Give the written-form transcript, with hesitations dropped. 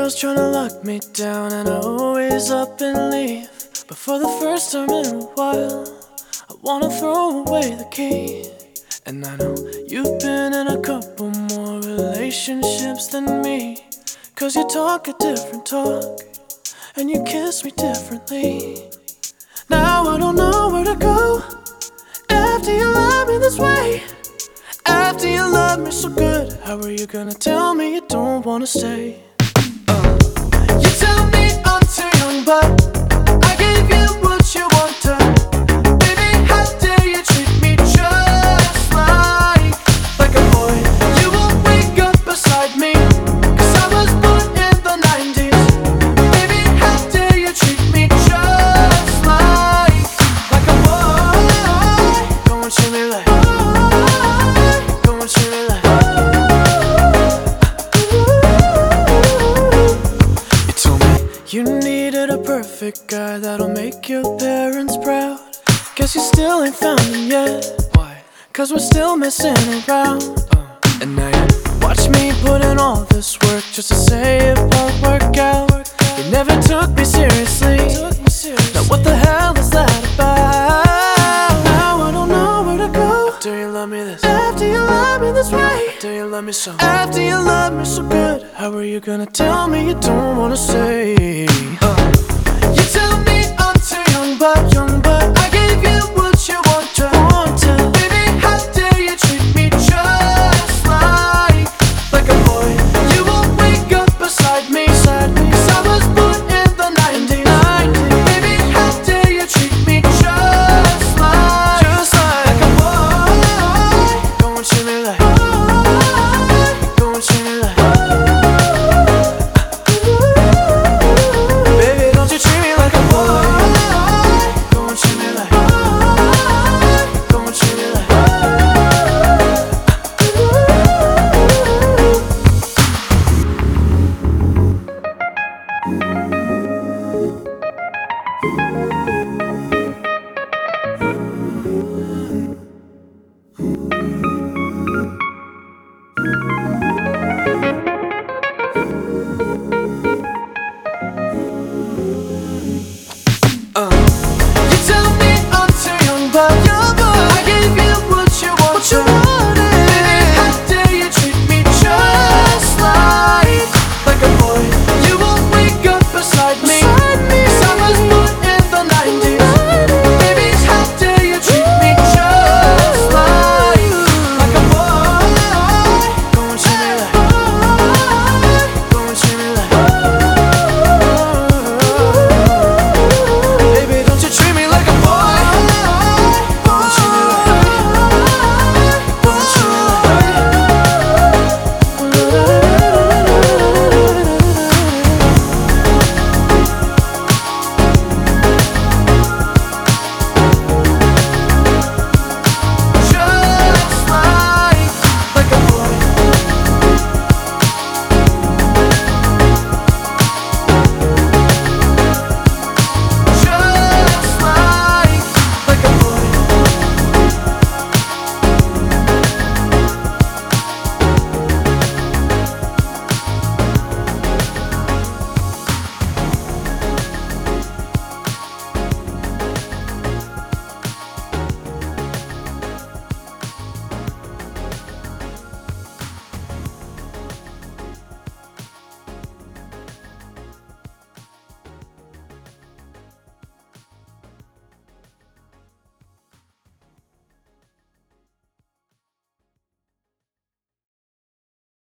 girls tryna lock me down, and I always up and leave. But for the first time in a while, I wanna throw away the key. And I know you've been in a couple more relationships than me, 'cause you talk a different talk, and you kiss me differently. Now I don't know where to go after you love me this way. After you love me so good, how are you gonna tell me you don't wanna stay? You tell me I'm too young, but I gave you what you wanted. Baby, how dare you treat me just like a boy? You won't wake up beside me, 'cause I was born in the 90s. Baby, how dare you treat me just like a boy? Go and treat me like, go and treat me like. You needed a perfect guy that'll make your parents proud. Guess you still ain't found him yet. Why? 'Cause we're still messing around. And now you watch me put in all this work just to say it won't work out. You never took me seriously. Now what the hell is that about? Now I don't know where to go after you love me this. After you love me this way. After you love me so. After you love me so good, how are you gonna tell me you don't wanna stay? You tell me I'm too young, but I gave you what you wanted. Baby, how dare you treat me just like a boy? You won't wake up beside me, 'cause I was born in the 90s. Baby, how dare you treat me just like a boy? Go and treat me like, go and treat me like. Baby, don't you treat me like a boy? Go and treat me like, go and treat me like.